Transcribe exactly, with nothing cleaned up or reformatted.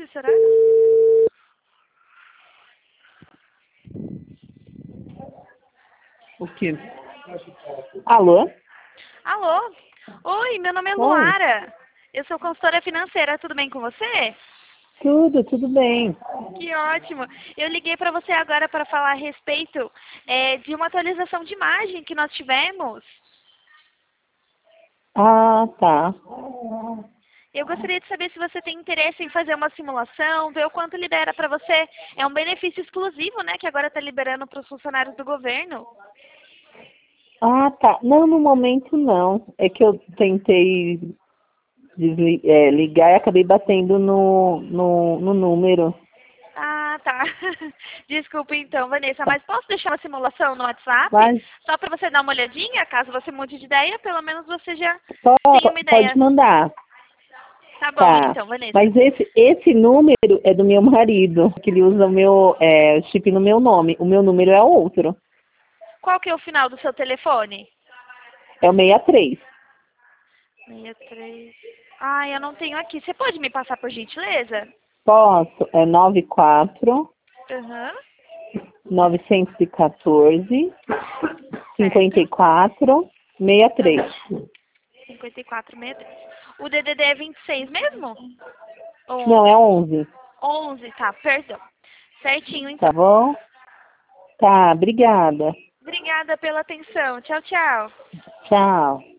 esse horário? O quê? Alô? Alô? Oi, meu nome é Oi. Luara. Eu sou consultora financeira, tudo bem com você? Tudo, tudo bem. Que ótimo. Eu liguei para você agora para falar a respeito é, de uma atualização de imagem que nós tivemos. Ah, tá. Eu gostaria de saber se você tem interesse em fazer uma simulação, ver o quanto libera para você. É um benefício exclusivo, né, que agora está liberando para os funcionários do governo. Ah, tá. Não, no momento não. É que eu tentei desli- é, ligar e acabei batendo no, no, no número. Ah, tá. Desculpa então, Vanessa, mas posso deixar uma simulação no WhatsApp? Mas Só para você dar uma olhadinha, caso você mude de ideia, pelo menos você já tenha uma po- pode ideia. mandar. Tá bom Tá. então, Vanessa. Mas esse, esse número é do meu marido, que ele usa o meu é, chip no meu nome. O meu número é outro. Qual que é o final do seu telefone? É o sessenta e três. sessenta e três. Ah, eu não tenho aqui. Você pode me passar por gentileza? Posso? É nove quatro Aham, nove um quatro certo. cinquenta e quatro sessenta e três. Aham, cinquenta e quatro sessenta e três. O D D D é vinte e seis mesmo? Ou Não, é onze? onze. onze, tá, perdão. Certinho Tá então. bom? Tá, obrigada. Obrigada pela atenção. Tchau, tchau. Tchau.